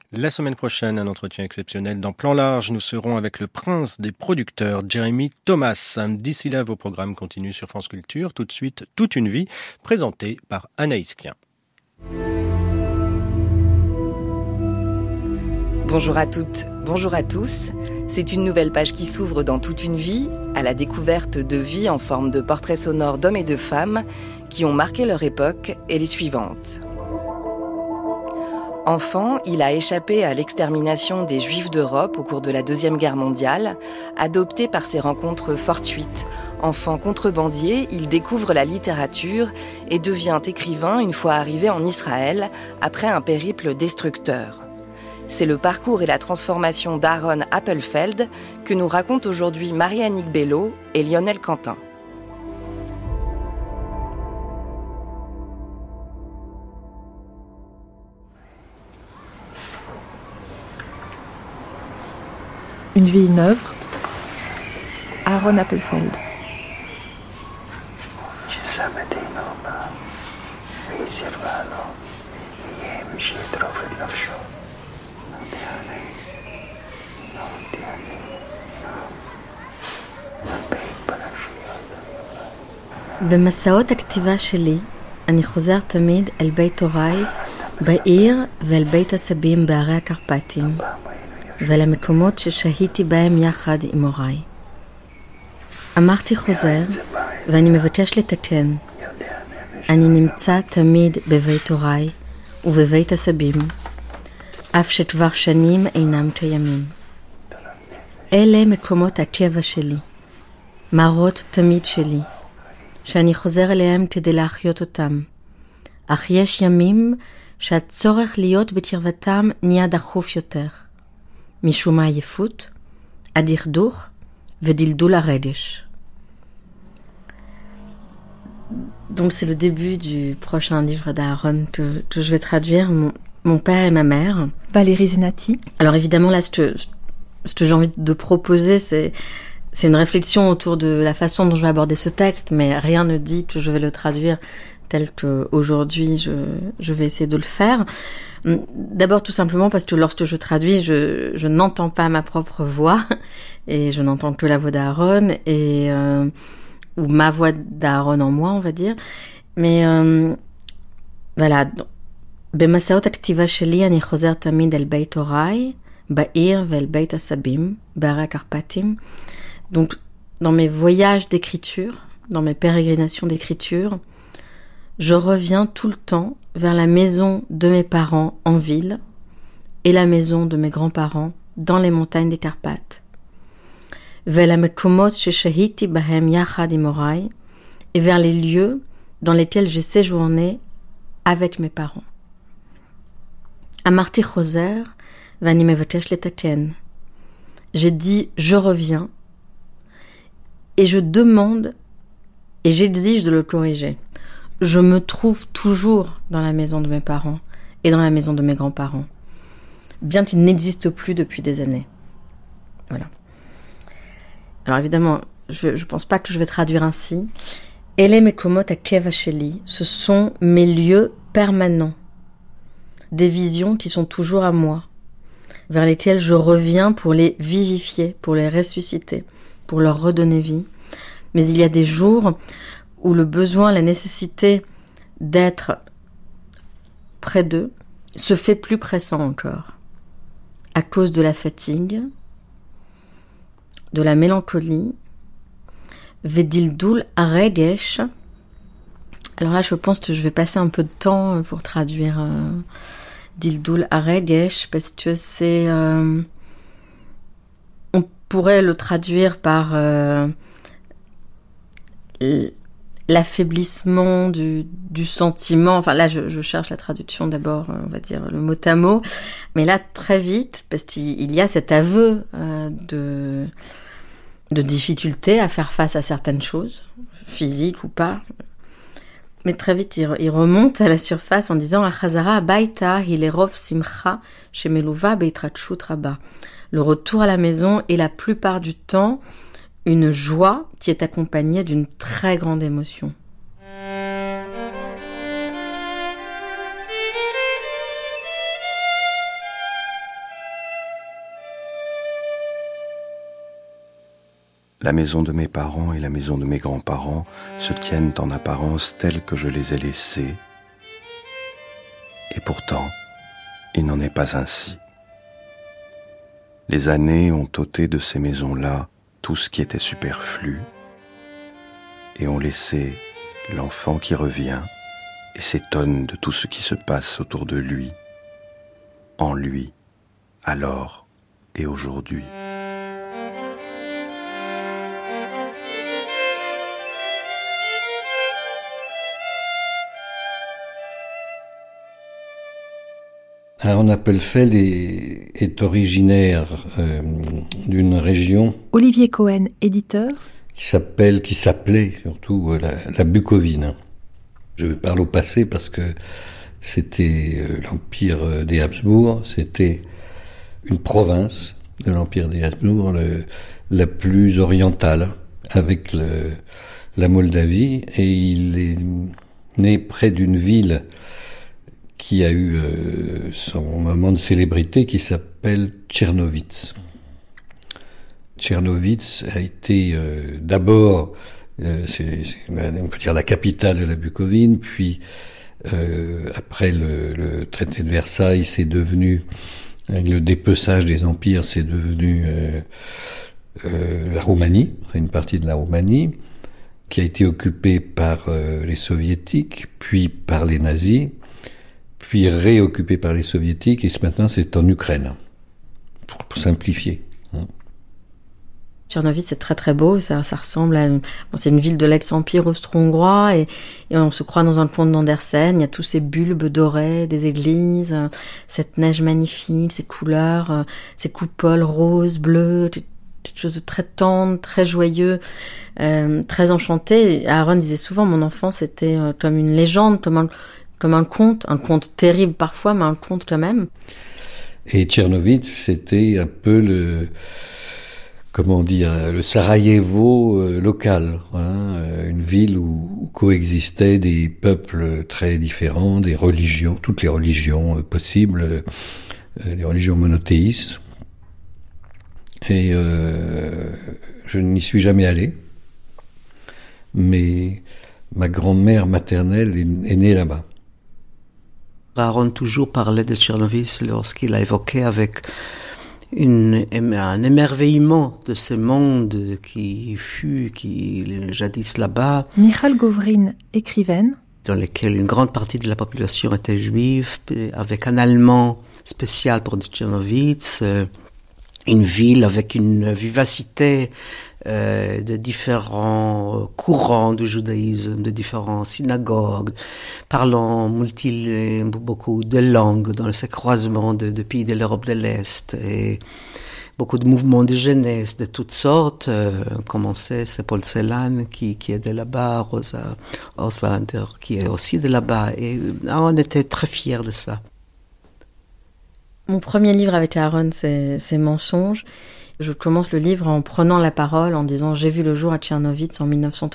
La semaine prochaine, un entretien exceptionnel dans Plan Large. Nous serons avec le prince des producteurs, Jeremy Thomas. D'ici là, vos programmes continuent sur France Culture. Tout de suite, Toute une vie, présenté par Anaïs Klein. Bonjour à toutes, bonjour à tous. C'est une nouvelle page qui s'ouvre dans Toute une vie, à la découverte de vies en forme de portraits sonores d'hommes et de femmes qui ont marqué leur époque et les suivantes. Enfant, il a échappé à l'extermination des Juifs d'Europe au cours de la Deuxième Guerre mondiale. Adopté par ses rencontres fortuites, enfant contrebandier, il découvre la littérature et devient écrivain une fois arrivé en Israël, après un périple destructeur. C'est le parcours et la transformation d'Aaron Appelfeld que nous racontent aujourd'hui Marie-Annick Bello et Lionel Quentin. Une vie, une œuvre. Aaron Appelfeld. במסעות הכתיבה שלי, אני חוזר תמיד אל בית הוריי בעיר ואל בית הסבים בערי הקרפטים, ואל המקומות ששהיתי בהם יחד עם הוריי. אמרתי חוזר, ואני מבקש לתקן. אני נמצא תמיד בבית הוריי ובבית הסבים, אף שכבר שנים אינם קיימים. אלה מקומות הקבע שלי, מערות תמיד שלי, שאני חוזר אליהם כדי להחיות אותם. אך יש ימים שהצורך להיות בקרבתם נהיה דחוף יותר. משום העייפות, הדכדוך ודלדול הרגש. Donc c'est le début du prochain livre d'Aaron que je vais traduire, mon père et ma mère. Valérie Zenati. Alors évidemment là, ce que j'ai envie de proposer, c'est une réflexion autour de la façon dont je vais aborder ce texte, mais rien ne dit que je vais le traduire tel qu'aujourd'hui je vais essayer de le faire. D'abord tout simplement parce que lorsque je traduis, je n'entends pas ma propre voix, et je n'entends que la voix d'Aaron, ou ma voix d'Aaron en moi, on va dire. Mais voilà. במסעות הכתיבה שלי אני חוזר תמיד אל בית הוריי, בעיר ואל בית הסבים, בערי הקרפטים. Donc, dans mes voyages d'écriture, dans mes pérégrinations d'écriture, je reviens tout le temps vers la maison de mes parents en ville et la maison de mes grands-parents dans les montagnes des Carpates. ואל המקומות ששהיתי בהם יחד עם הוריי, et vers les lieux dans lesquels j'ai séjourné avec mes parents. אמרתי חוזר ואני מבקש לתקן. J'ai dit je reviens et je demande et j'exige de le corriger. Je me trouve toujours dans la maison de mes parents et dans la maison de mes grands-parents, bien qu'ils n'existent plus depuis des années. Voilà. Alors évidemment, je ne pense pas que je vais traduire ainsi. אלה מקומות הקבע שלי, ce sont mes lieux permanents, des visions qui sont toujours à moi, vers lesquelles je reviens pour les vivifier, pour les ressusciter, pour leur redonner vie. Mais il y a des jours où le besoin, la nécessité d'être près d'eux se fait plus pressant encore, à cause de la fatigue, de la mélancolie, ודלדול הרגש. Alors là, je pense que je vais passer un peu de temps pour traduire דלדול הרגש, parce que c'est... on pourrait le traduire par l'affaiblissement du sentiment. Enfin là, je cherche la traduction d'abord, on va dire le mot à mot. Mais là, très vite, parce qu'il y a cet aveu de difficulté à faire face à certaines choses, physiques ou pas. Mais très vite, il remonte à la surface en disant « Achazara abaita hilerov simcha shemeluva beitratshut rabba ». Le retour à la maison est la plupart du temps une joie qui est accompagnée d'une très grande émotion. La maison de mes parents et la maison de mes grands-parents se tiennent en apparence telles que je les ai laissées. Et pourtant, il n'en est pas ainsi. Les années ont ôté de ces maisons-là tout ce qui était superflu et ont laissé l'enfant qui revient et s'étonne de tout ce qui se passe autour de lui, en lui, alors et aujourd'hui. Aaron Appelfeld est originaire d'une région. Olivier Cohen, éditeur. Qui s'appelait surtout la Bucovine. Je parle au passé parce que c'était l'Empire des Habsbourg, c'était une province de l'Empire des Habsbourg, la plus orientale, avec la Moldavie, et il est né près d'une ville qui a eu son moment de célébrité, qui s'appelle Tchernovitz. Tchernovitz a été d'abord, on peut dire la capitale de la Bucovine, puis après le traité de Versailles, c'est devenu, avec le dépeçage des empires, c'est devenu la Roumanie, une partie de la Roumanie, qui a été occupée par les soviétiques, puis par les nazis, puis réoccupée par les soviétiques, et maintenant c'est en Ukraine, pour simplifier. Tchernovitz, c'est très très beau, ça ressemble à... c'est une ville de l'ex-empire austro-hongrois, et on se croit dans un pont d'Andersen, il y a tous ces bulbes dorés des églises, cette neige magnifique, ces couleurs, ces coupoles roses, bleues, quelque chose de très tendre, très joyeux, très enchanté. Aaron disait souvent, mon enfance c'était comme une légende, comme un conte terrible parfois, mais un conte quand même. Et Tchernovitz, c'était un peu le Sarajevo local, une ville où coexistaient des peuples très différents, des religions, toutes les religions possibles, les religions monothéistes. Et je n'y suis jamais allé, mais ma grand-mère maternelle est née là-bas. Aaron toujours parlait de Tchernovitz lorsqu'il a évoqué avec un émerveillement de ce monde qui fut jadis là-bas. Michal Govrin, écrivaine. Dans lequel une grande partie de la population était juive, avec un Allemand spécial pour Tchernovitz, une ville avec une vivacité de différents courants du judaïsme, de différentes synagogues, parlant beaucoup de langues dans ces croisements de pays de l'Europe de l'Est, et beaucoup de mouvements de jeunesse de toutes sortes. Commençait, c'est Paul Celan qui est de là-bas, Rosa Oswalander qui est aussi de là-bas, et on était très fiers de ça. Mon premier livre avec Aaron, c'est Mensonges. Je commence le livre en prenant la parole, en disant « J'ai vu le jour à Tchernovitz en 1932 »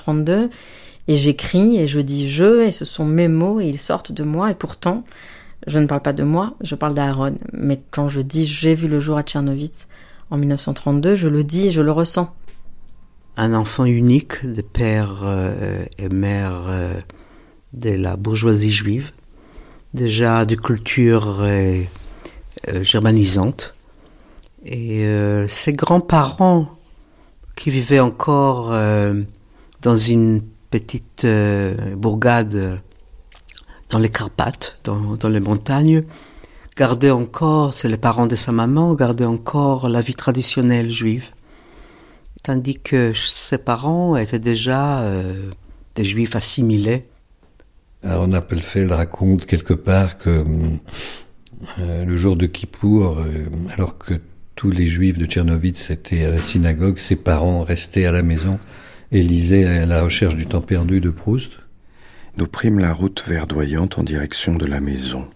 et j'écris et je dis « je » et ce sont mes mots et ils sortent de moi, et pourtant, je ne parle pas de moi, je parle d'Aaron. Mais quand je dis « J'ai vu le jour à Tchernovitz en 1932 », je le dis et je le ressens. Un enfant unique de père et mère de la bourgeoisie juive, déjà de culture germanisante. Et ses grands-parents qui vivaient encore dans une petite bourgade dans les Carpates, dans les montagnes, gardaient encore, c'est les parents de sa maman, gardaient encore la vie traditionnelle juive. Tandis que ses parents étaient déjà des juifs assimilés. Aaron Appelfeld raconte quelque part que le jour de Kippour, alors que tous les juifs de Tchernovitz étaient à la synagogue, ses parents restaient à la maison et lisaient À la recherche du temps perdu de Proust. Nous prîmes la route verdoyante en direction de la maison.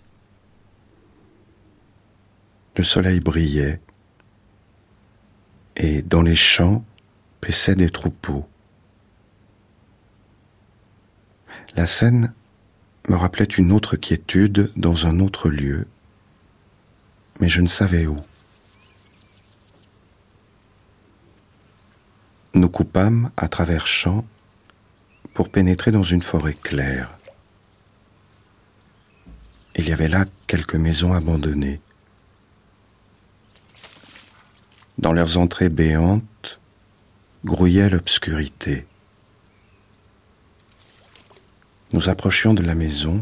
Le soleil brillait et dans les champs paissaient des troupeaux. La scène me rappelait une autre quiétude dans un autre lieu, mais je ne savais où. nous coupâmes à travers champs pour pénétrer dans une forêt claire. Il y avait là quelques maisons abandonnées. Dans leurs entrées béantes grouillait l'obscurité. Nous approchions de la maison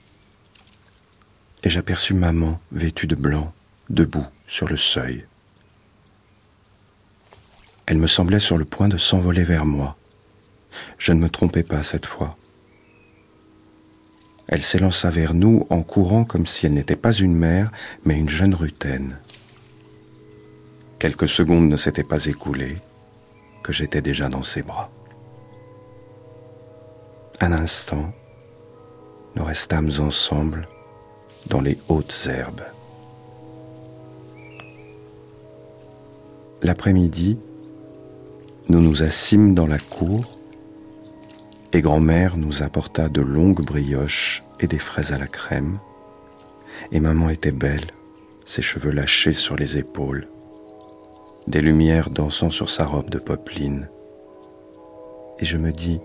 et j'aperçus maman vêtue de blanc, debout sur le seuil. Elle me semblait sur le point de s'envoler vers moi. Je ne me trompais pas cette fois. Elle s'élança vers nous en courant comme si elle n'était pas une mère, mais une jeune rutaine. Quelques secondes ne s'étaient pas écoulées que j'étais déjà dans ses bras. Un instant, nous restâmes ensemble dans les hautes herbes. L'après-midi, nous nous assîmes dans la cour et grand-mère nous apporta de longues brioches et des fraises à la crème. Et maman était belle, ses cheveux lâchés sur les épaules, des lumières dansant sur sa robe de popeline. Et je me dis,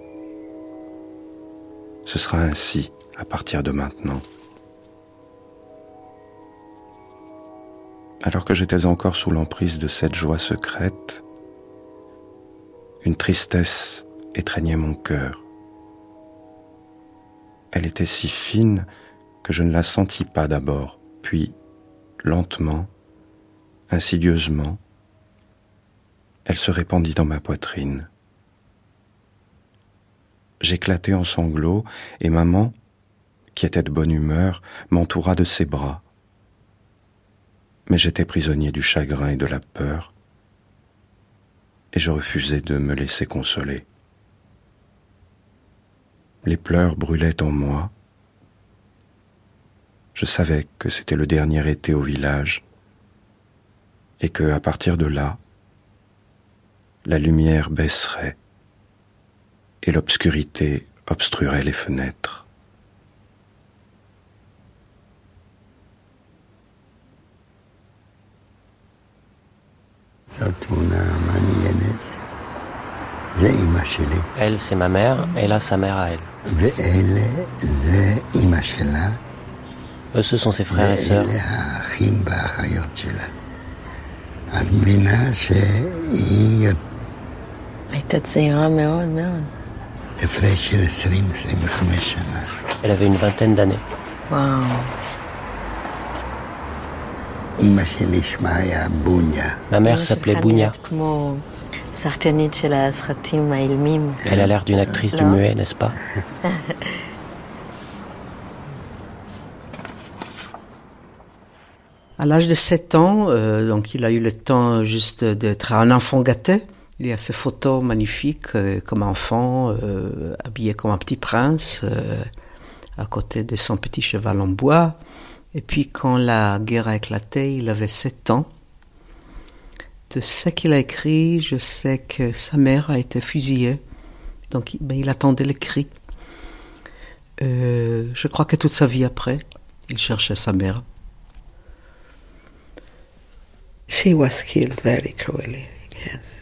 ce sera ainsi à partir de maintenant. Alors que j'étais encore sous l'emprise de cette joie secrète, une tristesse étreignait mon cœur. Elle était si fine que je ne la sentis pas d'abord, puis, lentement, insidieusement, elle se répandit dans ma poitrine. J'éclatai en sanglots et maman, qui était de bonne humeur, m'entoura de ses bras. Mais j'étais prisonnier du chagrin et de la peur, et je refusais de me laisser consoler. Les pleurs brûlaient en moi. Je savais que c'était le dernier été au village, et que, à partir de là, la lumière baisserait, et l'obscurité obstruerait les fenêtres. Elle, c'est ma mère, et là, sa mère à elle. Eux, ce sont ses frères et sœurs. Elle avait une vingtaine d'années. Wow. Ma mère s'appelait Bounia. Elle a l'air d'une actrice du muet, n'est-ce pas? À l'âge de 7 ans, donc il a eu le temps juste d'être un enfant gâté. Il y a ces photos magnifiques comme enfant, habillé comme un petit prince, à côté de son petit cheval en bois. Et puis quand la guerre a éclaté, il avait 7 ans. De ce qu'il a écrit, je sais que sa mère a été fusillée. Donc il attendait les cris. Je crois que toute sa vie après, il cherchait sa mère. She was killed very cruelly, yes.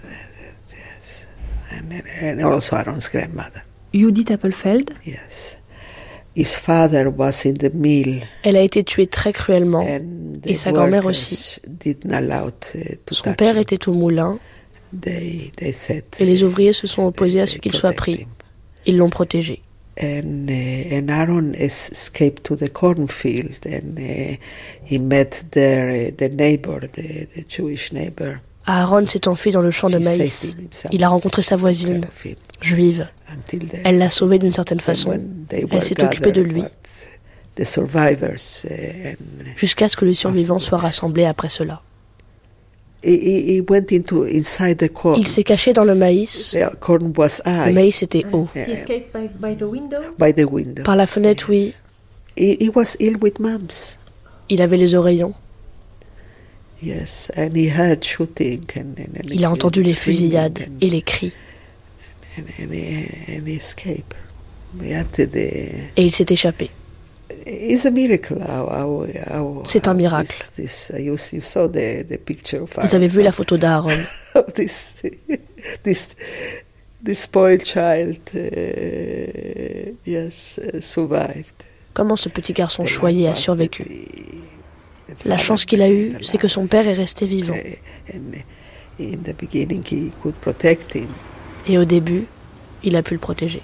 And also Aaron's grandmother. Judith Appelfeld. Yes. His father was in the mill. Elle a été tuée très cruellement, et sa grand-mère aussi. Son père était au moulin, et les ouvriers se sont opposés à ce qu'il soit pris. Ils l'ont protégé. And Aaron escaped to the cornfield, and he met there the neighbor, the Jewish neighbor. Aaron s'est enfui dans le champ de maïs. Il a rencontré sa voisine, juive. Elle l'a sauvé d'une certaine façon. Elle s'est occupée de lui, jusqu'à ce que les survivants soient rassemblés après cela. Il s'est caché dans le maïs. Le maïs était haut. Par la fenêtre, oui. Il avait les oreillons. Il a entendu les fusillades et les cris. Et il s'est échappé. C'est un miracle. Vous avez vu la photo d'Aaron. this spoiled child, survived. Comment ce petit garçon choyé a survécu? La chance qu'il a eue, c'est que son père est resté vivant. Et au début, il a pu le protéger.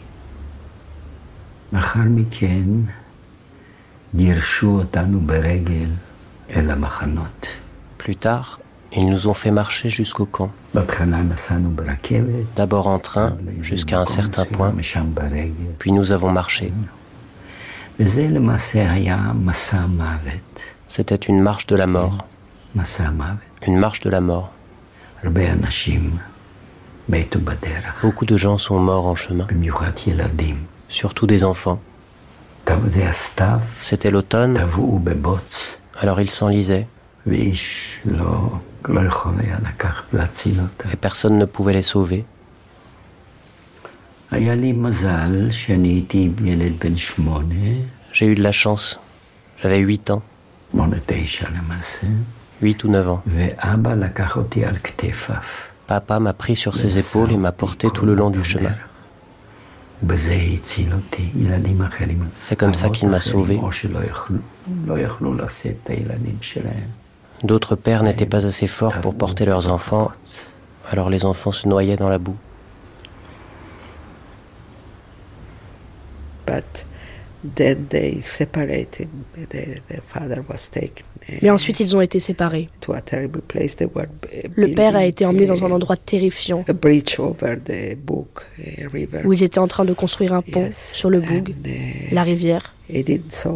Plus tard, ils nous ont fait marcher jusqu'au camp. D'abord en train, jusqu'à un certain point, puis nous avons marché. C'était une marche de la mort. Une marche de la mort. Beaucoup de gens sont morts en chemin, surtout des enfants. C'était l'automne, alors ils s'enlisaient. Et personne ne pouvait les sauver. J'ai eu de la chance. J'avais 8 ans. 8 ou 9 ans. Papa m'a pris sur ses épaules et m'a porté tout le long du chemin. C'est comme ça qu'il m'a sauvé. D'autres pères n'étaient pas assez forts pour porter leurs enfants, alors les enfants se noyaient dans la boue. Mais ensuite, ils ont été séparés. Le père a été emmené dans un endroit terrifiant, où ils étaient en train de construire un pont sur le Boug, la rivière, et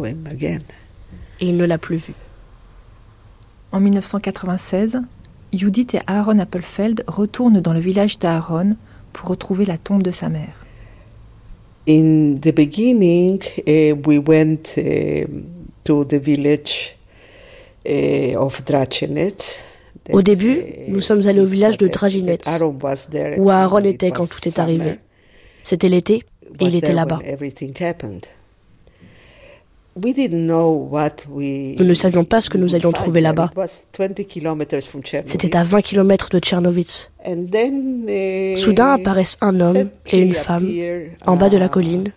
il ne l'a plus vu. En 1996, Judith et Aaron Appelfeld retournent dans le village d'Aaron pour retrouver la tombe de sa mère. In the beginning, we went to the village of Dračinec. Au début, nous sommes allés au village de Dračinec, où Aaron était quand tout est arrivé. C'était l'été, et il était là-bas. Nous ne savions pas ce que nous allions trouver là-bas. C'était à 20 km de Tchernovitz. Soudain apparaissent un homme et une femme en bas de la colline.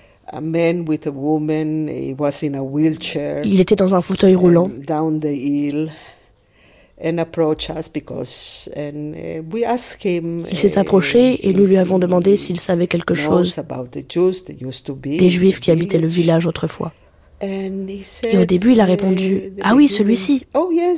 Il était dans un fauteuil roulant. Il s'est approché et nous lui avons demandé s'il savait quelque chose des Juifs qui habitaient le village autrefois. Et au début, il a répondu « Ah oui, celui-ci !»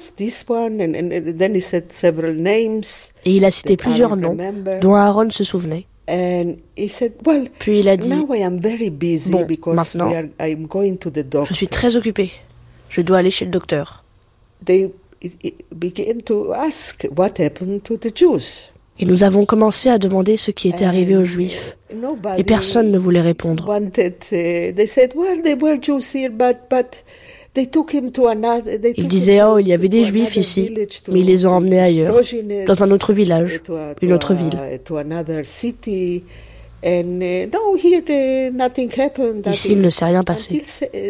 Et il a cité plusieurs noms dont Aaron se souvenait. Puis il a dit « Bon, maintenant, je suis très occupé. Je dois aller chez le docteur. » Et nous avons commencé à demander ce qui était arrivé aux Juifs. Et personne ne voulait répondre. Ils disaient « Oh, il y avait des Juifs ici, mais ils les ont emmenés ailleurs, dans un autre village, une autre ville. » Ici, il ne s'est rien passé.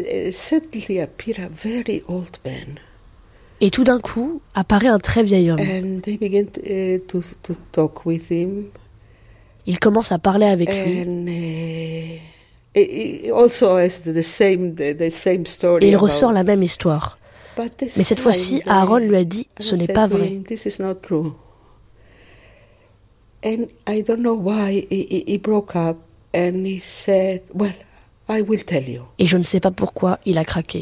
Et tout d'un coup, apparaît un très vieil homme. Il commence à parler avec lui. Et il ressort la même histoire. Mais cette fois-ci, Aaron lui a dit « Ce n'est pas vrai. » Et je ne sais pas pourquoi il a craqué.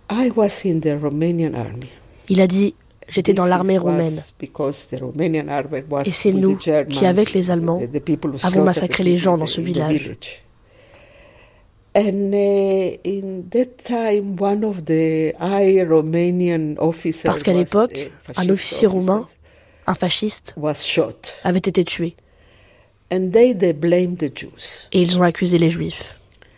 Il a dit « J'étais dans l'armée roumaine. Et c'est nous qui, avec les Allemands, avons massacré les gens dans ce village. » Parce qu'à l'époque, un officier roumain, un fasciste, avait été tué. Et ils ont accusé les Juifs.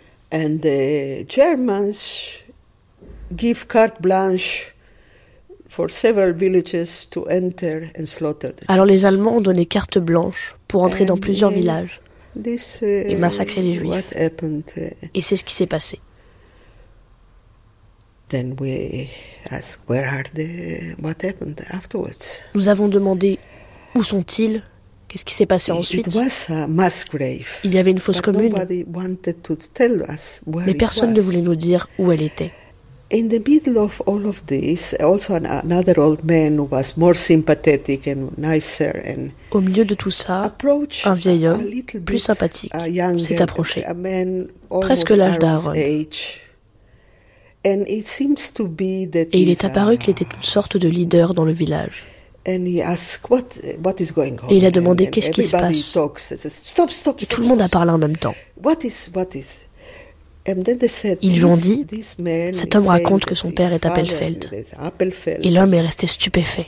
Alors les Allemands ont donné carte blanche pour entrer dans plusieurs villages et massacrer les Juifs. Et c'est ce qui s'est passé. Nous avons demandé où sont-ils, Qu'est-ce qui s'est passé ensuite? Il y avait une fosse commune, mais personne ne voulait nous dire où elle était. In the middle of all of this, also another old man who was more sympathetic and nicer and au milieu de tout ça, un vieil homme, plus sympathique, s'est approché, presque l'âge d'Aaron. Et il est apparu qu'il était toute sorte de leader dans le village. Et il a demandé qu'est-ce qui se passe. Et tout le monde a parlé en même temps. Ils lui ont dit, cet homme raconte que son père est Appelfeld. Et l'homme est resté stupéfait.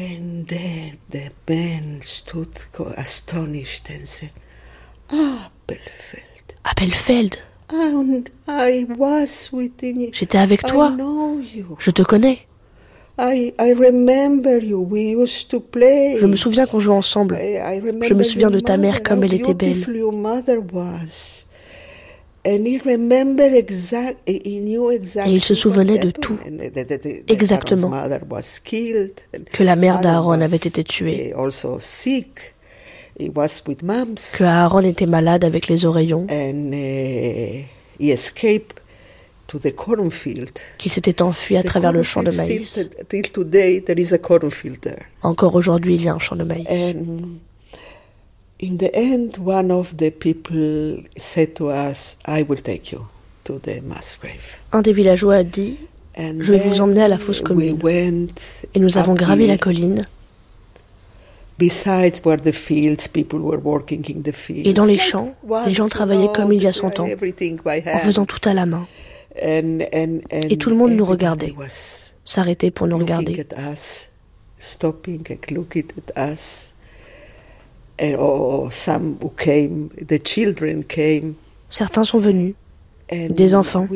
Appelfeld. J'étais avec toi. Je te connais. Je me souviens qu'on jouait ensemble. Je me souviens de ta mère comme elle était belle. Et il se souvenait de tout, exactement, que la mère d'Aaron avait été tuée, que Aaron était malade avec les oreillons, qu'il s'était enfui à travers le champ de maïs. Encore aujourd'hui, il y a un champ de maïs. In the end, one of the people said to us, I will take you to the mass grave. Un des villageois a dit, je vais vous emmener à la fosse commune. Et nous avons gravi la colline. Et dans les champs, les gens travaillaient comme il y a 100 ans, en faisant tout à la main. Et tout le monde nous regardait, s'arrêtait pour nous regarder. Certains sont venus, des enfants,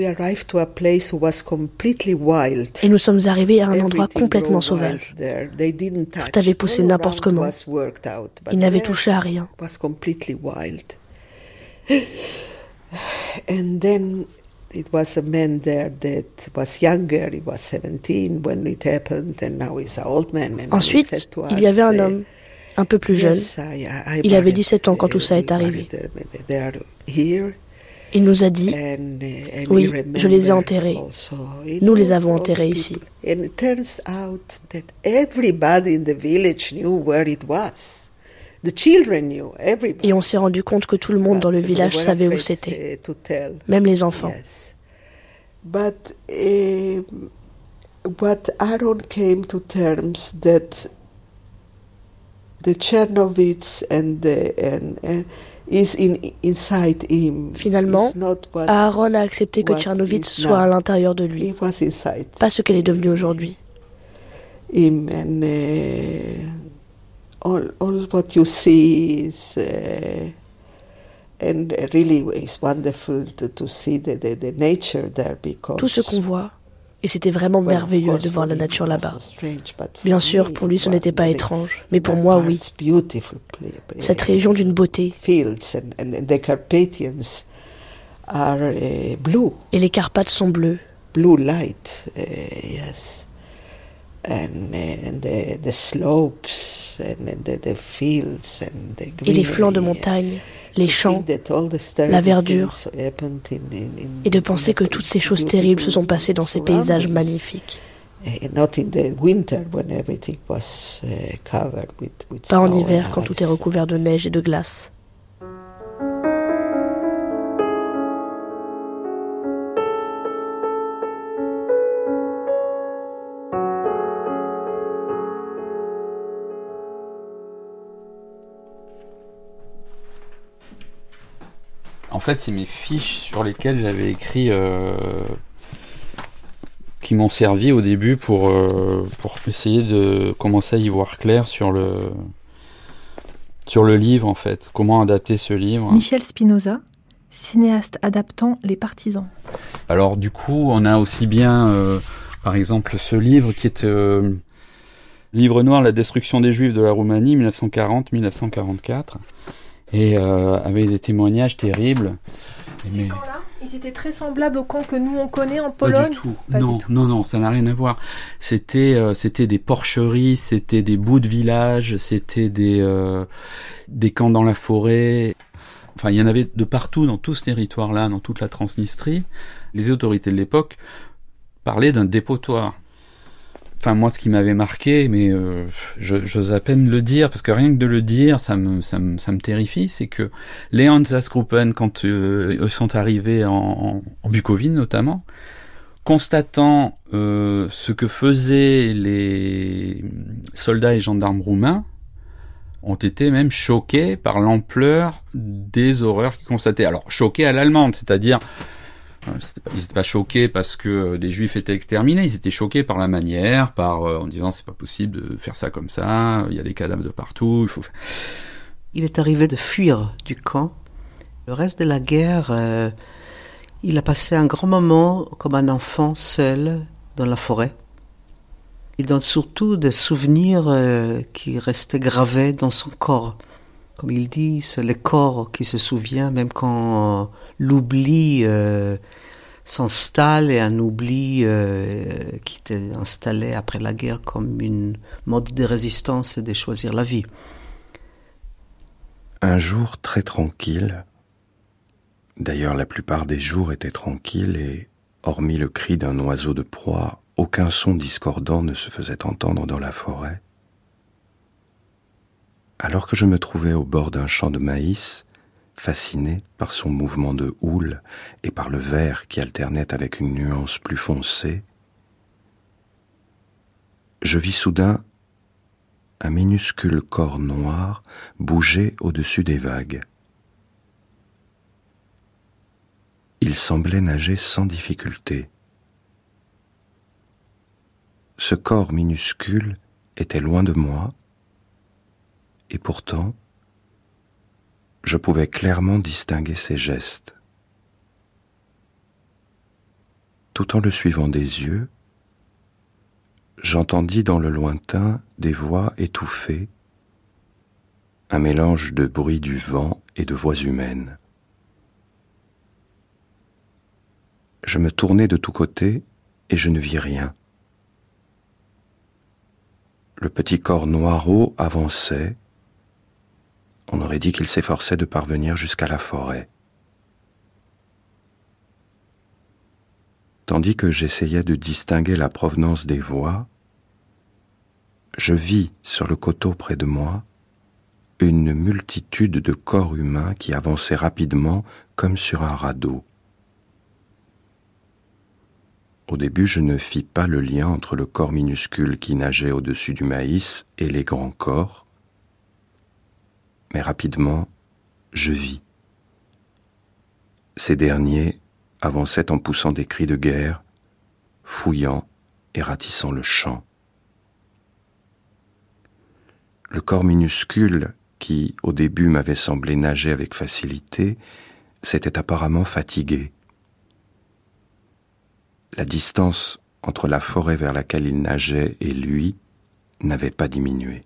et nous sommes arrivés à un endroit complètement sauvage. Tout avait poussé n'importe comment. Ils n'avaient touché à rien. It was a man there that was younger, he was 17 when it happened, and now he's an old man. Ensuite, il y avait un homme, un peu plus jeune. Il avait 17 ans quand tout ça est arrivé. Il nous a dit, oui, je les ai enterrés. Nous les avons enterrés ici. Et on s'est rendu compte que tout le monde dans le village savait où c'était, même les enfants. But what Aaron came to terms that the Chernovitz is inside him. Finalement, Aaron a accepté que Tchernovitz soit à l'intérieur de lui, pas ce qu'elle est devenue aujourd'hui. All what you see is and really it's wonderful to see the nature there because tout ce qu'on voit, et c'était vraiment merveilleux de voir la nature là-bas. Bien sûr, pour lui ce n'était pas étrange, mais pour moi oui. Cette région d'une beauté. Et les Carpates sont bleus. Blue light, yes. And the slopes and the fields and the greenery. Et les flancs de montagne, les champs, la verdure, et de penser que toutes ces choses terribles se sont passées dans ces paysages magnifiques. Pas en hiver quand tout est recouvert de neige et de glace. En fait, c'est mes fiches sur lesquelles j'avais écrit, qui m'ont servi au début pour essayer de commencer à y voir clair sur le livre, en fait. Comment adapter ce livre. Michel Spinoza, cinéaste adaptant Les Partisans. Alors, du coup, on a aussi bien, par exemple, ce livre qui est Livre noir, la destruction des Juifs de la Roumanie, 1940-1944. Et avec des témoignages terribles. C'est quand là ? Ils étaient très semblables aux camps que nous on connaît en Pologne. Pas du tout. Non, ça n'a rien à voir. C'était des porcheries, c'était des bouts de village, c'était des camps dans la forêt. Enfin, il y en avait de partout dans tout ce territoire-là, dans toute la Transnistrie. Les autorités de l'époque parlaient d'un dépotoir. Enfin, moi, ce qui m'avait marqué, mais j'ose à peine le dire, parce que rien que de le dire, ça me terrifie, c'est que les Einsatzgruppen, quand ils sont arrivés en Bukovine notamment, constatant ce que faisaient les soldats et gendarmes roumains, ont été même choqués par l'ampleur des horreurs qu'ils constataient. Alors, choqués à l'allemande, c'est-à-dire... Ils n'étaient pas choqués parce que les Juifs étaient exterminés, ils étaient choqués par la manière, en disant c'est pas possible de faire ça comme ça, il y a des cadavres de partout. Il est arrivé de fuir du camp. Le reste de la guerre, il a passé un grand moment comme un enfant seul dans la forêt. Il donne surtout des souvenirs qui restaient gravés dans son corps. Comme il dit, c'est le corps qui se souvient, même quand l'oubli s'installe, et un oubli qui était installé après la guerre comme une mode de résistance et de choisir la vie. Un jour très tranquille, d'ailleurs la plupart des jours étaient tranquilles et, hormis le cri d'un oiseau de proie, aucun son discordant ne se faisait entendre dans la forêt. Alors que je me trouvais au bord d'un champ de maïs, fasciné par son mouvement de houle et par le vert qui alternait avec une nuance plus foncée, je vis soudain un minuscule corps noir bouger au-dessus des vagues. Il semblait nager sans difficulté. Ce corps minuscule était loin de moi, et pourtant, je pouvais clairement distinguer ses gestes. Tout en le suivant des yeux, j'entendis dans le lointain des voix étouffées, un mélange de bruit du vent et de voix humaines. Je me tournai de tous côtés et je ne vis rien. Le petit corps noirot avançait. On aurait dit qu'il s'efforçait de parvenir jusqu'à la forêt. Tandis que j'essayais de distinguer la provenance des voix, je vis sur le coteau près de moi une multitude de corps humains qui avançaient rapidement comme sur un radeau. Au début, je ne fis pas le lien entre le corps minuscule qui nageait au-dessus du maïs et les grands corps, mais rapidement, je vis. Ces derniers avançaient en poussant des cris de guerre, fouillant et ratissant le champ. Le corps minuscule, qui au début m'avait semblé nager avec facilité, s'était apparemment fatigué. La distance entre la forêt vers laquelle il nageait et lui n'avait pas diminué.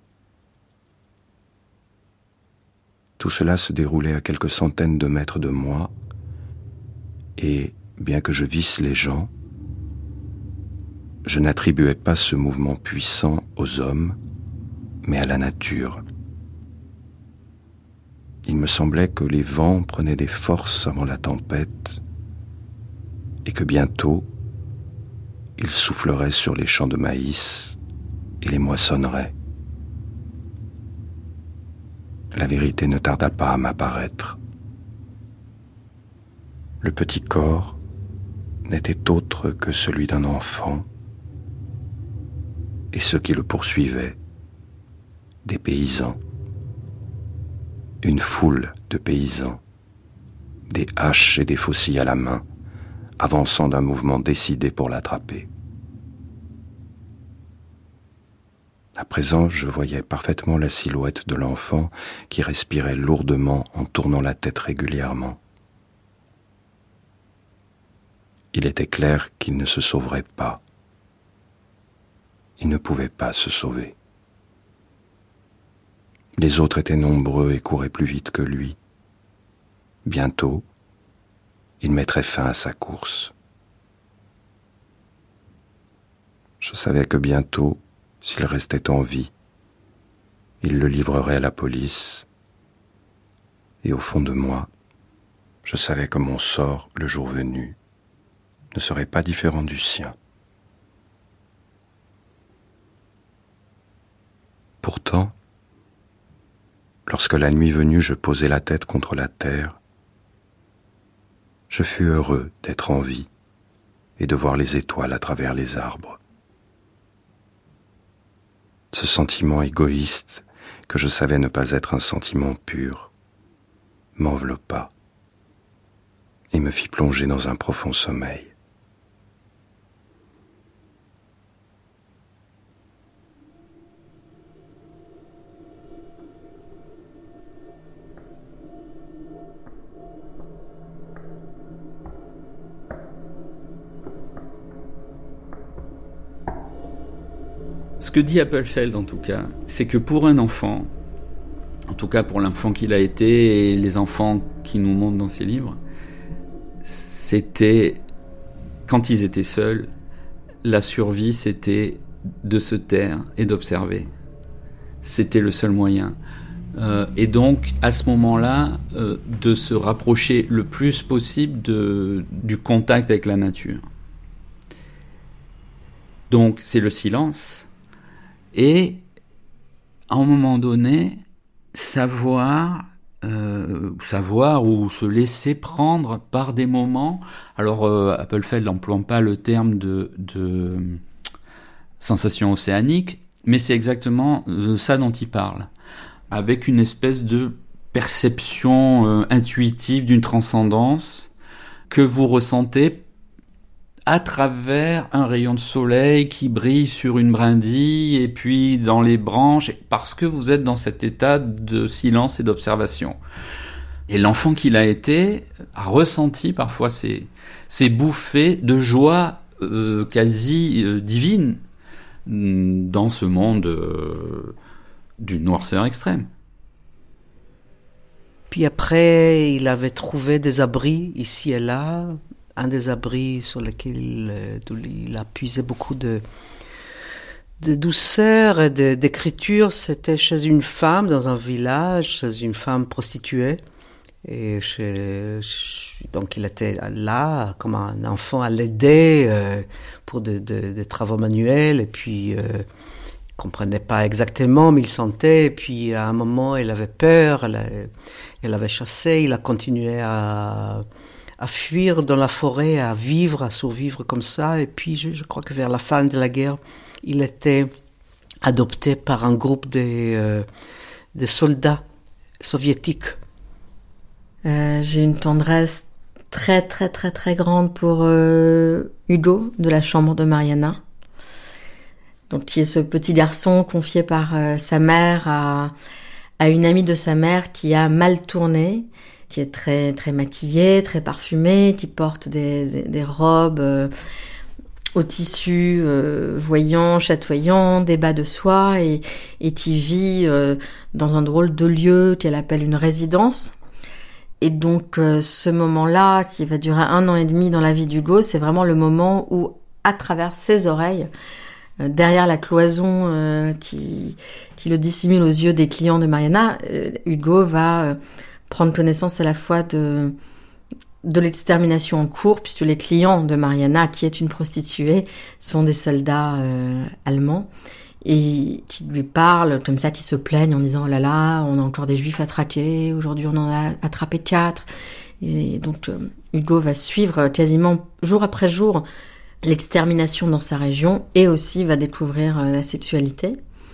Tout cela se déroulait à quelques centaines de mètres de moi, et, bien que je visse les gens, je n'attribuais pas ce mouvement puissant aux hommes, mais à la nature. Il me semblait que les vents prenaient des forces avant la tempête, et que bientôt, ils souffleraient sur les champs de maïs et les moissonneraient. La vérité ne tarda pas à m'apparaître. Le petit corps n'était autre que celui d'un enfant, et ceux qui le poursuivaient, des paysans, une foule de paysans, des haches et des faucilles à la main, avançant d'un mouvement décidé pour l'attraper. À présent, je voyais parfaitement la silhouette de l'enfant qui respirait lourdement en tournant la tête régulièrement. Il était clair qu'il ne se sauverait pas. Il ne pouvait pas se sauver. Les autres étaient nombreux et couraient plus vite que lui. Bientôt, il mettrait fin à sa course. Je savais que bientôt, s'il restait en vie, il le livrerait à la police. Et au fond de moi, je savais que mon sort, le jour venu, ne serait pas différent du sien. Pourtant, lorsque la nuit venue, je posai la tête contre la terre, je fus heureux d'être en vie et de voir les étoiles à travers les arbres. Ce sentiment égoïste, que je savais ne pas être un sentiment pur, m'enveloppa et me fit plonger dans un profond sommeil. Ce que dit Appelfeld, en tout cas, c'est que pour un enfant, en tout cas pour l'enfant qu'il a été et les enfants qu'il nous montre dans ses livres, c'était, quand ils étaient seuls, la survie, c'était de se taire et d'observer. C'était le seul moyen. Et donc, à ce moment-là, de se rapprocher le plus possible du contact avec la nature. Donc, c'est le silence. Et, à un moment donné, savoir ou se laisser prendre par des moments. Alors, Appelfeld n'emploie pas le terme de sensation océanique, mais c'est exactement de ça dont il parle. Avec une espèce de perception intuitive d'une transcendance que vous ressentez à travers un rayon de soleil qui brille sur une brindille et puis dans les branches, parce que vous êtes dans cet état de silence et d'observation. Et l'enfant qu'il a été a ressenti parfois ces bouffées de joie quasi divine dans ce monde d'une noirceur extrême. Puis après, il avait trouvé des abris ici et là. Un des abris sur lesquels il a puisé beaucoup de douceur et d'écriture, c'était chez une femme dans un village, chez une femme prostituée. Et donc il était là comme un enfant à l'aider pour des travaux manuels. Et puis il comprenait pas exactement, mais il sentait. Et puis à un moment, elle avait peur, elle avait chassé, il a continué à fuir dans la forêt, à vivre, à survivre comme ça. Et puis, je crois que vers la fin de la guerre, il était adopté par un groupe de soldats soviétiques. J'ai une tendresse très, très, très, très grande pour Hugo, de la chambre de Mariana. Donc, qui est ce petit garçon confié par sa mère à une amie de sa mère qui a mal tourné, qui est très, très maquillée, très parfumée, qui porte des robes au tissu voyant, chatoyant, des bas de soie, et qui vit dans un drôle de lieu qu'elle appelle une résidence. Et donc ce moment-là, qui va durer 1 an et demi dans la vie d'Hugo, c'est vraiment le moment où, à travers ses oreilles, derrière la cloison qui le dissimule aux yeux des clients de Mariana, Hugo va prendre connaissance à la fois de l'extermination en cours, puisque les clients de Mariana, qui est une prostituée, sont des soldats allemands, et qui lui parlent comme ça, qui se plaignent en disant « Oh là là, on a encore des juifs à traquer, aujourd'hui on en a attrapé 4 ». Et donc Hugo va suivre quasiment jour après jour l'extermination dans sa région, et aussi va découvrir la sexualité.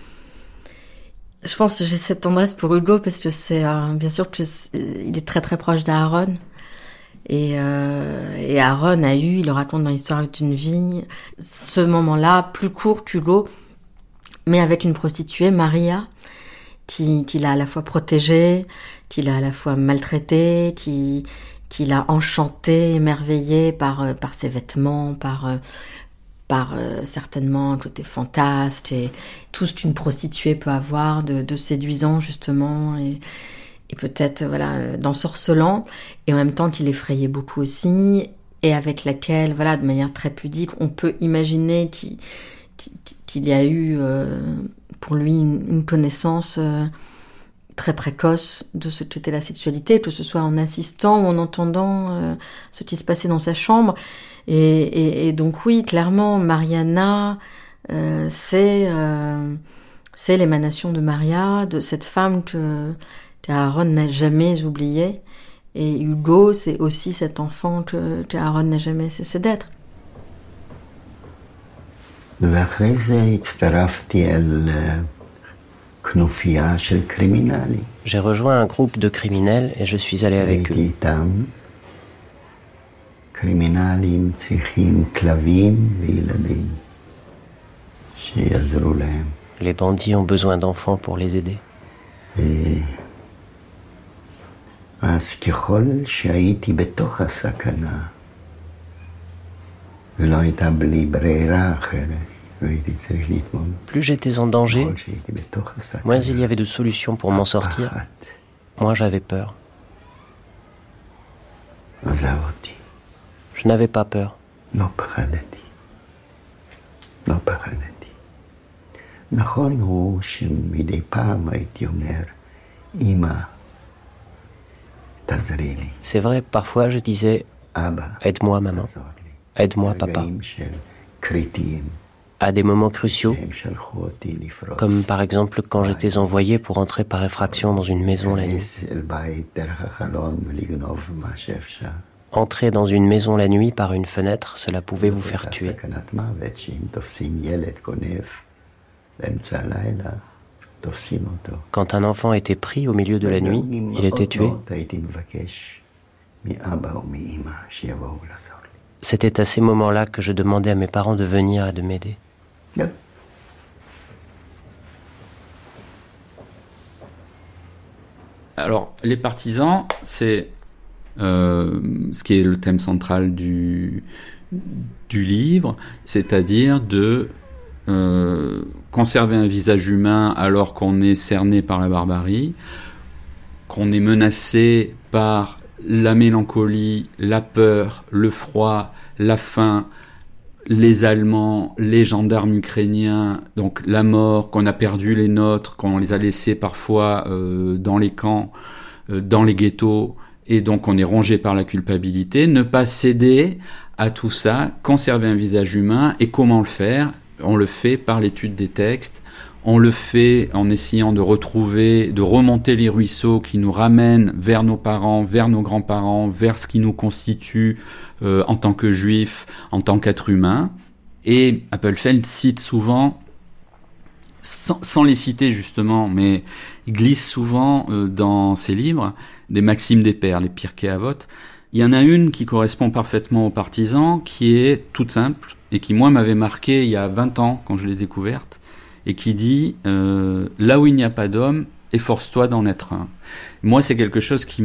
Je pense que j'ai cette tendresse pour Hugo parce que c'est bien sûr qu'il est très très proche d'Aaron, et Aaron il le raconte dans l'histoire d'une vie, ce moment-là plus court qu'Hugo, mais avec une prostituée, Maria, qui l'a à la fois protégé, qui l'a à la fois maltraité, qui l'a enchanté, émerveillé par ses vêtements, par certainement un côté fantasque et tout ce qu'une prostituée peut avoir de séduisant justement, peut-être d'ensorcelant, et en même temps qui l'effrayait beaucoup aussi, et avec laquelle, de manière très pudique, on peut imaginer qu'il y a eu pour lui une connaissance très précoce de ce qu'était la sexualité, que ce soit en assistant ou en entendant ce qui se passait dans sa chambre. Et donc oui, clairement, Mariana, c'est l'émanation de Maria, de cette femme qu'Aaron n'a jamais oubliée. Et Hugo, c'est aussi cet enfant qu'Aaron n'a jamais cessé d'être. J'ai rejoint un groupe de criminels et je suis allé avec eux. Les bandits ont besoin d'enfants pour les aider. Plus j'étais en danger, moins il y avait de solutions pour m'en sortir. Moins j'avais peur. Je n'avais pas peur. C'est vrai, parfois je disais « Aide-moi, maman. Aide-moi, papa. » À des moments cruciaux, comme par exemple quand j'étais envoyé pour entrer par effraction dans une maison la nuit. Entrer dans une maison la nuit par une fenêtre, cela pouvait vous faire tuer. Quand un enfant était pris au milieu de la nuit, il était tué. C'était à ces moments-là que je demandais à mes parents de venir et de m'aider. Alors, les partisans, c'est ce qui est le thème central du livre, c'est-à-dire de conserver un visage humain alors qu'on est cerné par la barbarie, qu'on est menacé par la mélancolie, la peur, le froid, la faim, les Allemands, les gendarmes ukrainiens, donc la mort, qu'on a perdu les nôtres, qu'on les a laissés parfois dans les camps, dans les ghettos, et donc on est rongé par la culpabilité. Ne pas céder à tout ça, conserver un visage humain, et comment le faire ? On le fait par l'étude des textes, on le fait en essayant de retrouver, de remonter les ruisseaux qui nous ramènent vers nos parents, vers nos grands-parents, vers ce qui nous constitue en tant que juifs, en tant qu'être humain. Et Appelfeld cite souvent, sans les citer justement, mais il glisse souvent dans ses livres, des maximes des pères, les Pirkei Avot. Il y en a une qui correspond parfaitement aux partisans, qui est toute simple, et qui moi m'avait marqué il y a 20 ans quand je l'ai découverte, et qui dit là où il n'y a pas d'homme, efforce-toi d'en être un. Moi, c'est quelque chose qui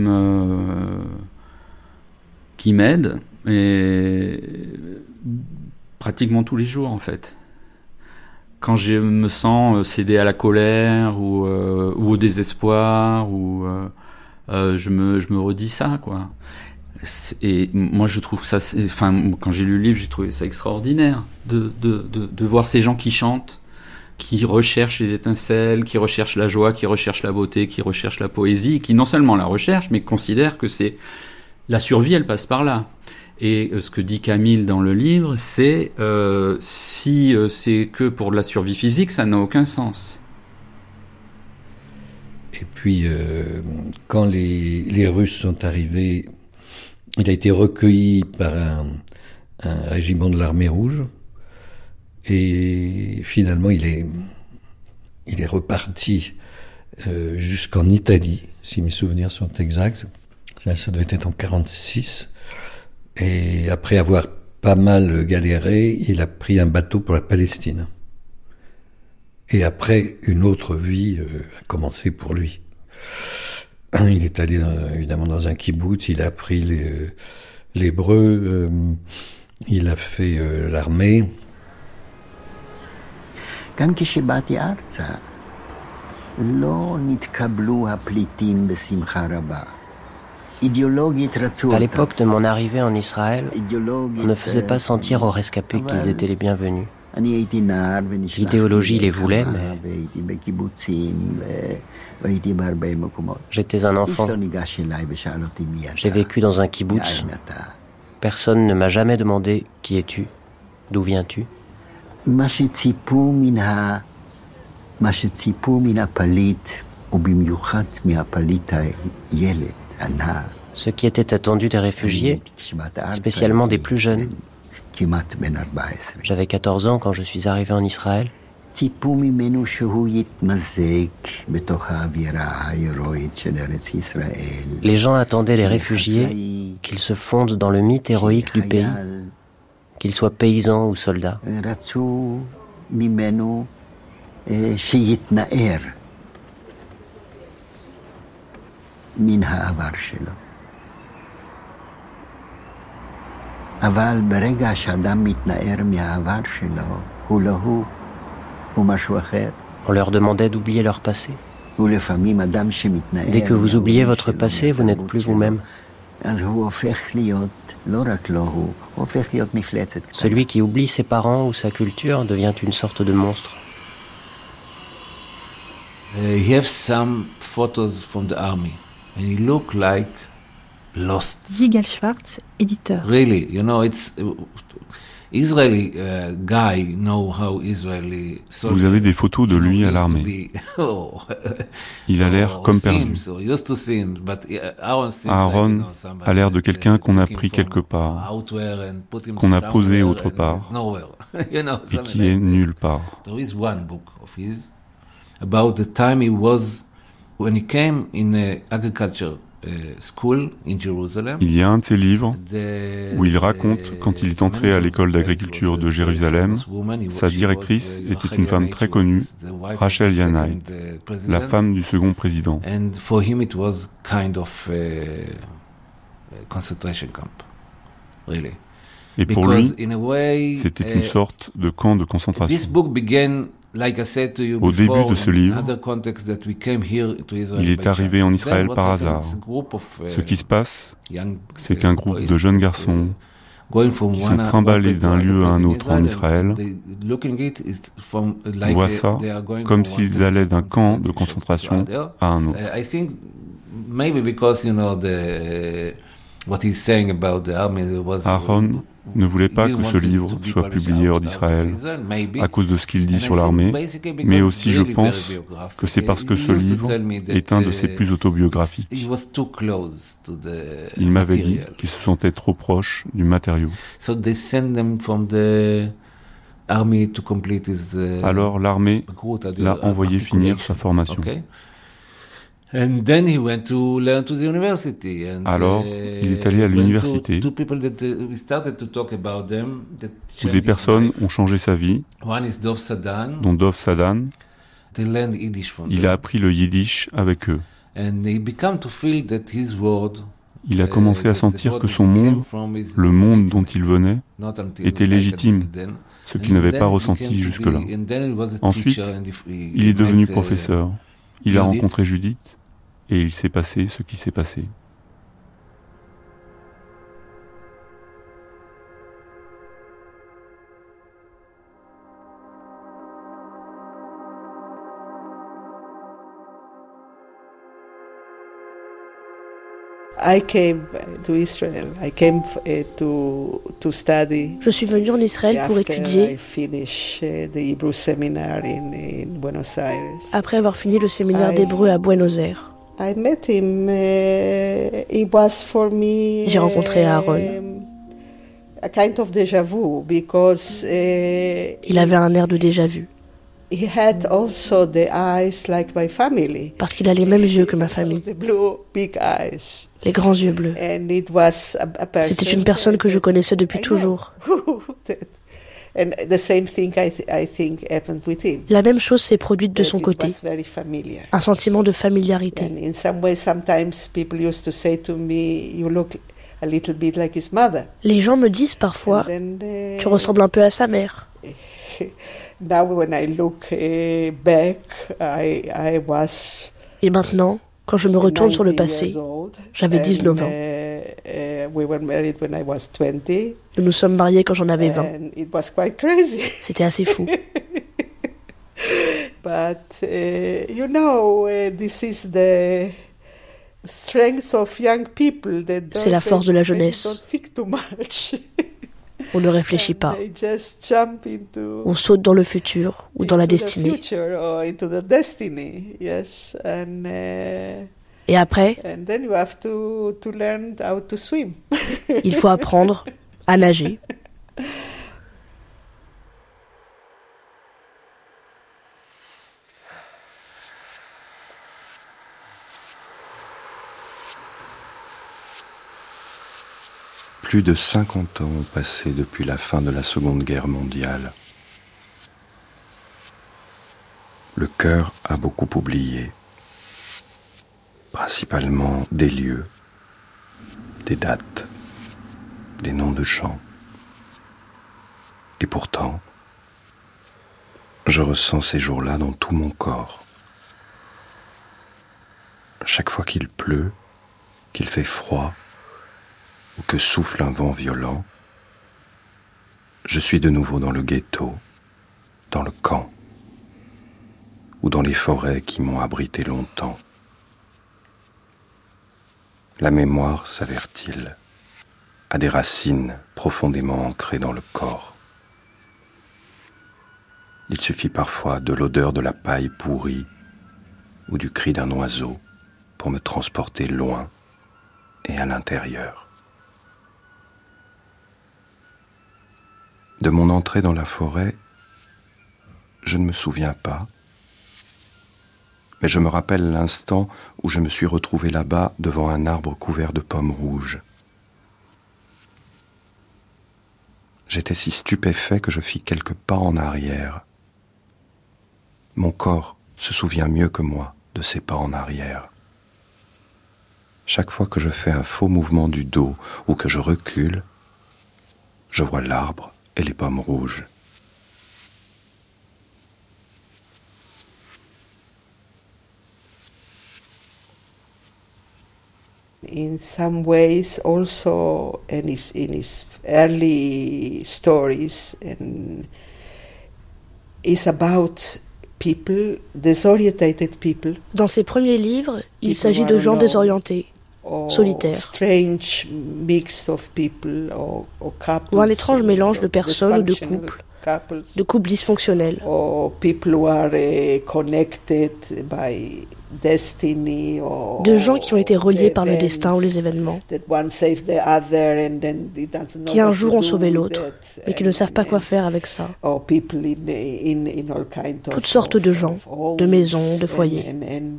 m'aide, et pratiquement tous les jours en fait. Quand je me sens cédé à la colère ou au désespoir, je me redis ça, quoi. Et moi, je trouve ça, quand j'ai lu le livre, j'ai trouvé ça extraordinaire de voir ces gens qui chantent, qui recherchent les étincelles, qui recherchent la joie, qui recherchent la beauté, qui recherchent la poésie, qui non seulement la recherchent, mais considèrent que c'est la survie, elle passe par là. Et ce que dit Camille dans le livre, c'est si c'est que pour de la survie physique, ça n'a aucun sens. Et puis, quand les Russes sont arrivés, il a été recueilli par un régiment de l'armée rouge, et finalement il est reparti jusqu'en Italie, si mes souvenirs sont exacts. Ça devait être en 1946. Et après avoir pas mal galéré, il a pris un bateau pour la Palestine. Et après, une autre vie a commencé pour lui. Il est allé évidemment dans un kibbutz, il a appris l'hébreu, il a fait l'armée. À l'époque de mon arrivée en Israël, on ne faisait pas sentir aux rescapés qu'ils étaient les bienvenus. L'idéologie les voulait, mais j'étais un enfant. J'ai vécu dans un kibbutz. Personne ne m'a jamais demandé « Qui es-tu ? D'où viens-tu » Ce qui était attendu des réfugiés, spécialement des plus jeunes. J'avais 14 ans quand je suis arrivé en Israël. Les gens attendaient les réfugiés qu'ils se fondent dans le mythe héroïque du pays, qu'ils soient paysans ou soldats. אבל ברגע שאדם מתנער מהעבר שלו, הוא לא הוא, הוא משהו אחר. On leur demandait d'oublier leur passé. Dès que vous oubliez votre passé, vous n'êtes plus vous-même. Celui qui oublie ses parents ou sa culture devient une sorte de monstre. You have some photos from the army, and you look like lost. Yigal Schwartz, éditeur. Really, you know, it's Israeli guy know how Israeli. Vous avez des photos de lui à l'armée. Il a l'air comme perdu. Aaron a l'air de quelqu'un qu'on a pris quelque part, qu'on a posé autre part, et qui est nulle part. There is one book of his about the time he was when he came in agriculture. Il y a un de ses livres où il raconte quand il est entré à l'école d'agriculture de Jérusalem, sa directrice était une femme très connue, Rachel Yanai, la femme du second président. Et pour lui, c'était une sorte de camp de concentration. Au début de ce livre, il est arrivé en Israël par hasard. Ce qui se passe, c'est qu'un groupe de jeunes garçons qui sont trimballés d'un lieu à un autre en Israël voient ça comme s'ils allaient d'un camp de concentration à un autre. Aaron ne voulait pas que ce livre soit publié hors d'Israël à cause de ce qu'il dit sur l'armée, mais aussi je pense que c'est parce que ce livre est un de ses plus autobiographiques. Il m'avait dit qu'il se sentait trop proche du matériau. Alors l'armée l'a envoyé finir sa formation. Alors, il est allé à l'université, où des personnes ont changé sa vie, dont Dov Sadan. Il a appris le yiddish avec eux. Il a commencé à sentir que son monde, le monde dont il venait, était légitime, ce qu'il n'avait pas ressenti jusque-là. Ensuite, il est devenu professeur. Il a rencontré Judith et il s'est passé ce qui s'est passé. Je suis venu en Israël pour étudier après avoir fini le séminaire d'hébreu à Buenos Aires. J'ai rencontré Aaron. Il avait un air de déjà-vu. Parce qu'il a les mêmes yeux que ma famille. Les grands yeux bleus. C'était une personne que je connaissais depuis toujours. La même chose s'est produite de son côté. Un sentiment de familiarité. Les gens me disent parfois, tu ressembles un peu à sa mère. Et maintenant, quand je me retourne sur le passé, j'avais 19 ans. Nous nous sommes mariés quand j'en avais 20. C'était assez fou. C'est la force de la jeunesse. On ne réfléchit pas. On saute dans le futur ou dans la destinée. Et après, il faut apprendre à nager. Plus de 50 ans ont passé depuis la fin de la Seconde Guerre mondiale. Le cœur a beaucoup oublié, principalement des lieux, des dates, des noms de gens. Et pourtant, je ressens ces jours-là dans tout mon corps. Chaque fois qu'il pleut, qu'il fait froid, ou que souffle un vent violent, je suis de nouveau dans le ghetto, dans le camp, ou dans les forêts qui m'ont abrité longtemps. La mémoire, s'avère-t-il, a des racines profondément ancrées dans le corps. Il suffit parfois de l'odeur de la paille pourrie ou du cri d'un oiseau pour me transporter loin et à l'intérieur. De mon entrée dans la forêt, je ne me souviens pas, mais je me rappelle l'instant où je me suis retrouvé là-bas devant un arbre couvert de pommes rouges. J'étais si stupéfait que je fis quelques pas en arrière. Mon corps se souvient mieux que moi de ces pas en arrière. Chaque fois que je fais un faux mouvement du dos ou que je recule, je vois l'arbre et les pommes rouges. In some ways also in his early stories and is about people, disorientated people. Dans ses premiers livres, il s'agit de gens désorientés, solitaires, ou un étrange mélange de personnes ou de couples dysfonctionnels, de gens qui ont été reliés par le destin ou les événements, qui un jour ont sauvé l'autre, mais qui ne savent pas quoi faire avec ça. Toutes sortes de gens, de maisons, de foyers.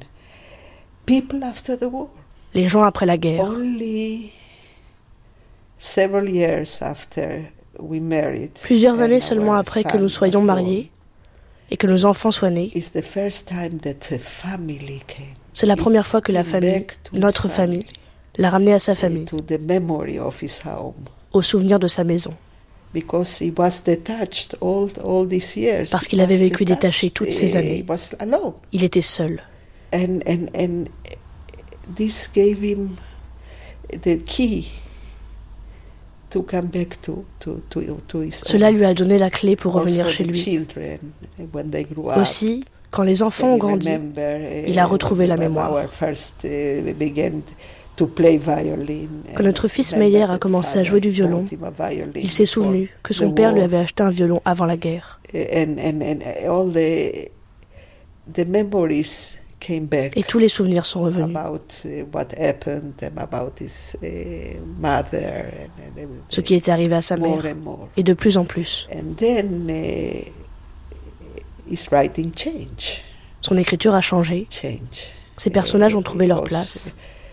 Les gens après la guerre. Plusieurs années seulement après que nous soyons mariés et que nos enfants soient nés, c'est la première fois que la famille, notre famille, l'a ramené à sa famille, au souvenir de sa maison. Parce qu'il avait vécu détaché toutes ces années. Il était seul. This gave him the key to come back to his Cela lui a donné la clé pour revenir chez lui. Aussi, quand les enfants ont grandi, il a retrouvé la mémoire. Quand notre fils Meyer a commencé à jouer du violon, il s'est souvenu que son père lui avait acheté un violon avant la guerre. Et tous les souvenirs sont revenus. Ce qui était arrivé à sa mère, et de plus en plus. Son écriture a changé. Ses personnages ont trouvé leur place.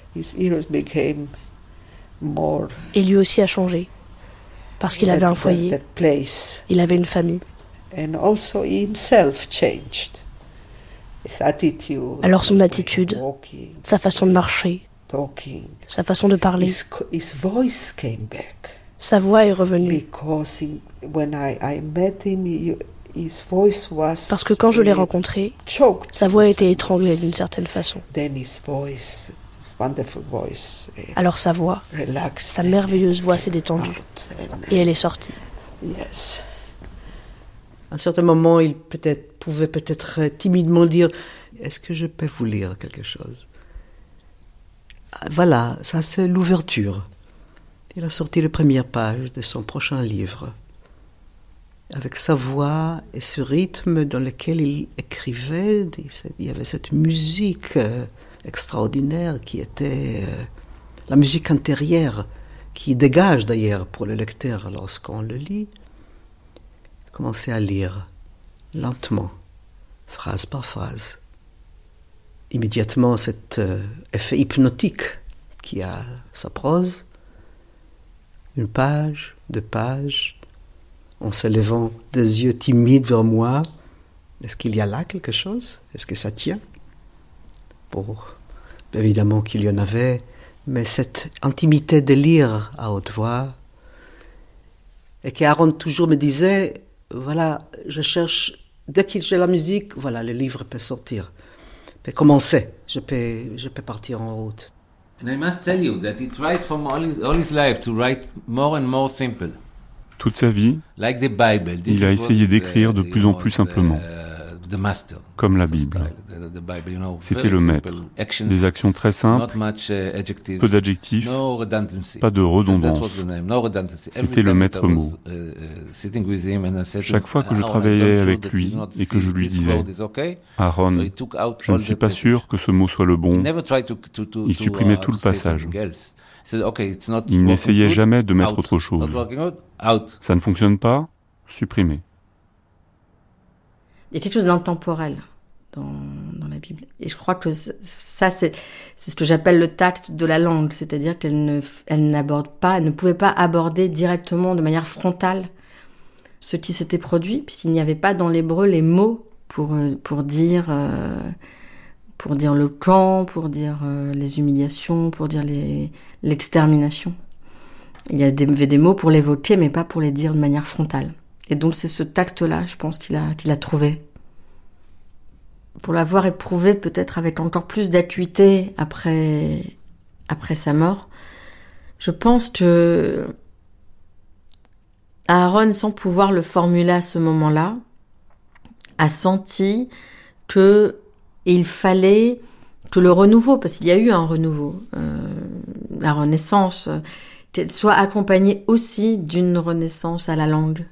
Et lui aussi a changé. Parce qu'il avait un foyer. Il avait une famille. Alors son attitude, sa façon de marcher, sa façon de parler, sa voix est revenue. Parce que quand je l'ai rencontré, sa voix était étranglée d'une certaine façon. Alors sa voix, sa merveilleuse voix s'est détendue et elle est sortie. À un certain moment, il pouvait peut-être timidement dire « Est-ce que je peux vous lire quelque chose ?» Voilà, ça c'est l'ouverture. Il a sorti la première page de son prochain livre. Avec sa voix et ce rythme dans lequel il écrivait, il y avait cette musique extraordinaire qui était la musique intérieure, qui dégage d'ailleurs pour le lecteur lorsqu'on le lit. Il a commencé à lire lentement, phrase par phrase. Immédiatement, cet effet hypnotique qui a sa prose, une page, 2 pages, en se levant des yeux timides vers moi. Est-ce qu'il y a là quelque chose? Est-ce que ça tient? Bon, évidemment qu'il y en avait, mais cette intimité de lire à haute voix, et qu'Aaron toujours me disait, voilà, je cherche, dès qu'il y a la musique, voilà, le livre peut sortir, peut commencer, je peux partir en route. And I must tell you that he tried from all his life to write more and more simple. Toute sa vie, il a essayé d'écrire de plus en plus simplement, comme la Bible. C'était le maître. Des actions très simples, peu d'adjectifs, pas de redondance. C'était le maître mot. Chaque fois que je travaillais avec lui et que je lui disais « Aaron, je ne suis pas sûr que ce mot soit le bon », il supprimait tout le passage. Il n'essayait jamais de mettre autre chose. Ça ne fonctionne pas, supprimer. Il y a quelque chose d'intemporel dans la Bible. Et je crois que ça, c'est ce que j'appelle le tact de la langue. C'est-à-dire qu'elle ne pouvait pas aborder directement, de manière frontale, ce qui s'était produit, puisqu'il n'y avait pas dans l'hébreu les mots pour dire le camp, pour dire les humiliations, pour dire l'extermination. Il y avait des mots pour l'évoquer, mais pas pour les dire de manière frontale. Et donc c'est ce tact-là, je pense, qu'il a trouvé. Pour l'avoir éprouvé peut-être avec encore plus d'acuité après sa mort, je pense que Aaron, sans pouvoir le formuler à ce moment-là, a senti qu'il fallait que le renouveau, parce qu'il y a eu un renouveau, la renaissance, qu'elle soit accompagnée aussi d'une renaissance à la langue.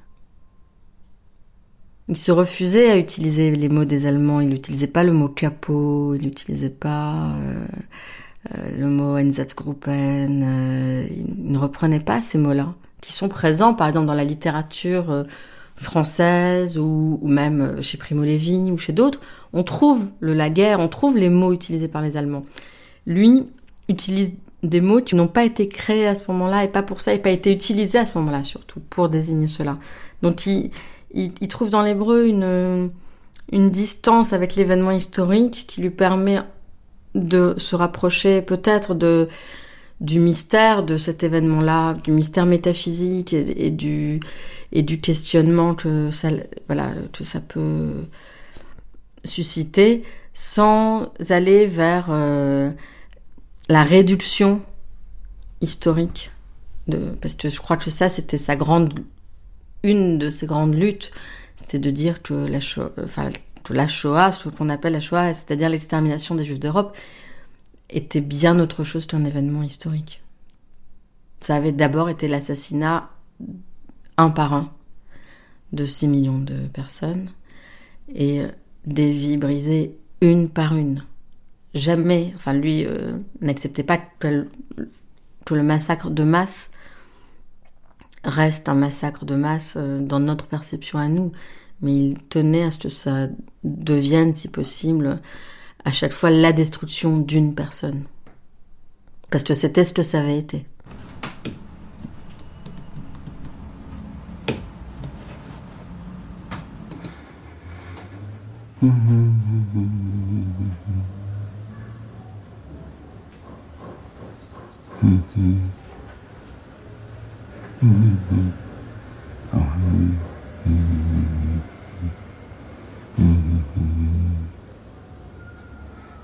Il se refusait à utiliser les mots des Allemands, il n'utilisait pas le mot capot, il n'utilisait pas le mot Einsatzgruppen, il ne reprenait pas ces mots-là, qui sont présents par exemple dans la littérature française ou même chez Primo Levi ou chez d'autres. On trouve la guerre, on trouve les mots utilisés par les Allemands. Lui utilise des mots qui n'ont pas été créés à ce moment-là et pas pour ça, et pas été utilisés à ce moment-là surtout, pour désigner cela. Donc il trouve dans l'hébreu une distance avec l'événement historique qui lui permet de se rapprocher peut-être du mystère de cet événement-là, du mystère métaphysique et du questionnement que ça peut susciter, sans aller vers la réduction historique. Parce que je crois que ça, c'était une de ses grandes luttes, c'était de dire que la Shoah, ce qu'on appelle la Shoah, c'est-à-dire l'extermination des Juifs d'Europe, était bien autre chose qu'un événement historique. Ça avait d'abord été l'assassinat, un par un, de 6 millions de personnes, et des vies brisées une par une. Jamais, lui n'acceptait pas que le massacre de masse reste un massacre de masse dans notre perception à nous, mais il tenait à ce que ça devienne, si possible, à chaque fois la destruction d'une personne. Parce que c'était ce que ça avait été.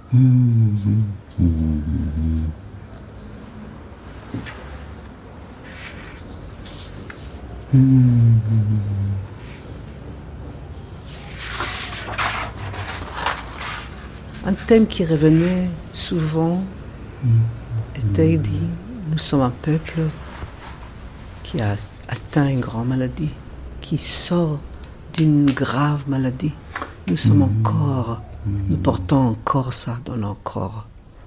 Un thème qui revenait souvent était dit, nous sommes un peuple qui a atteint une grande maladie, qui sort d'une grave maladie. Nous sommes encore, nous portons encore ça dans nos corps.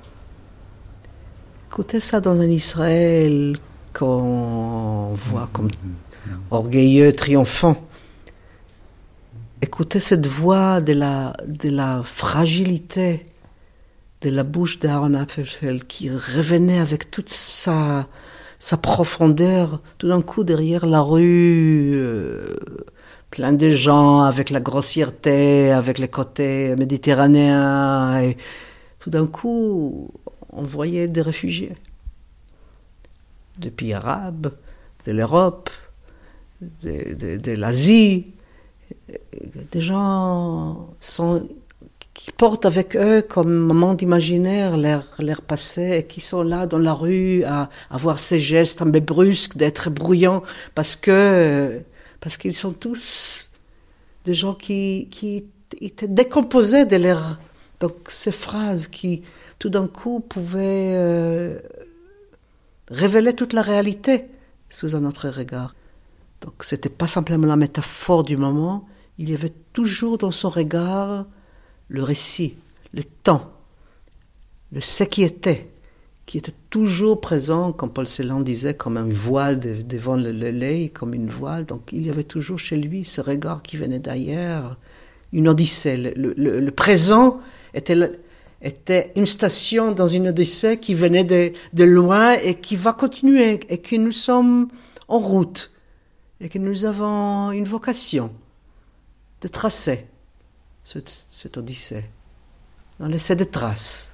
Écoutez ça dans un Israël qu'on voit comme orgueilleux, triomphant. Écoutez cette voix de la fragilité de la bouche d'Aaron Appelfeld qui revenait avec toute sa profondeur. Tout d'un coup, derrière la rue, plein de gens avec la grossièreté, avec les côtés méditerranéens. Et tout d'un coup, on voyait des réfugiés. Des pays arabes, de l'Europe, de l'Asie. Des gens qui portent avec eux comme un monde imaginaire leur passé et qui sont là dans la rue à avoir ces gestes un peu brusques, d'être bruyants parce qu'ils sont tous des gens qui étaient décomposés de leur... Donc ces phrases qui tout d'un coup pouvaient révéler toute la réalité sous un autre regard. Donc c'était pas simplement la métaphore du moment, il y avait toujours dans son regard le récit, le temps, le ce qui était toujours présent, comme Paul Celan disait, comme un voile devant l'œil, comme une voile. Donc il y avait toujours chez lui ce regard qui venait d'ailleurs, une odyssée. Le présent était une station dans une odyssée qui venait de loin et qui va continuer, et que nous sommes en route. Et que nous avons une vocation de tracer cette odyssée, d'en laisser des traces.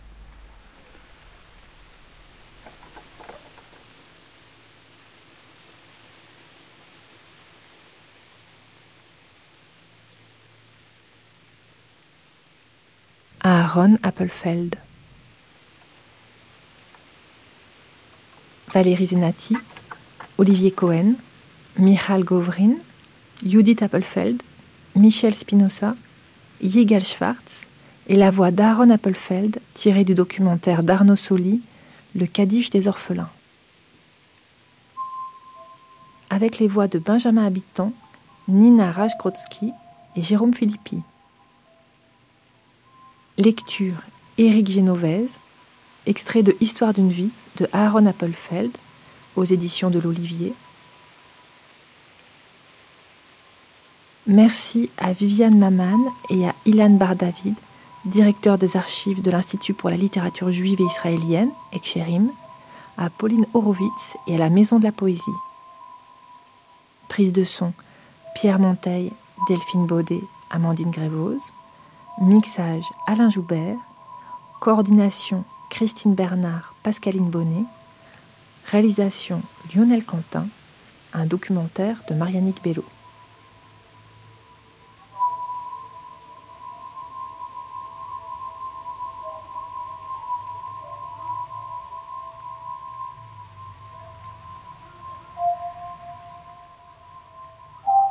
Aaron Appelfeld. Valérie Zenati, Olivier Cohen, Michal Govrin, Judith Appelfeld, Michel Spinoza, Yigal Schwartz et la voix d'Aaron Appelfeld tirée du documentaire d'Arnaud Soli, Le Kaddish des orphelins. Avec les voix de Benjamin Habitant, Nina Rajkrotsky et Jérôme Philippi. Lecture Éric Génovese, extrait de Histoire d'une vie de Aaron Appelfeld aux éditions de l'Olivier. Merci à Viviane Maman et à Ilan Bar-David, directeur des archives de l'Institut pour la littérature juive et israélienne, Ekcherim, à Pauline Horowitz et à la Maison de la Poésie. Prise de son, Pierre Monteil, Delphine Baudet, Amandine Grévoz. Mixage, Alain Joubert. Coordination, Christine Bernard, Pascaline Bonnet. Réalisation, Lionel Quentin. Un documentaire de Mariannick Bello.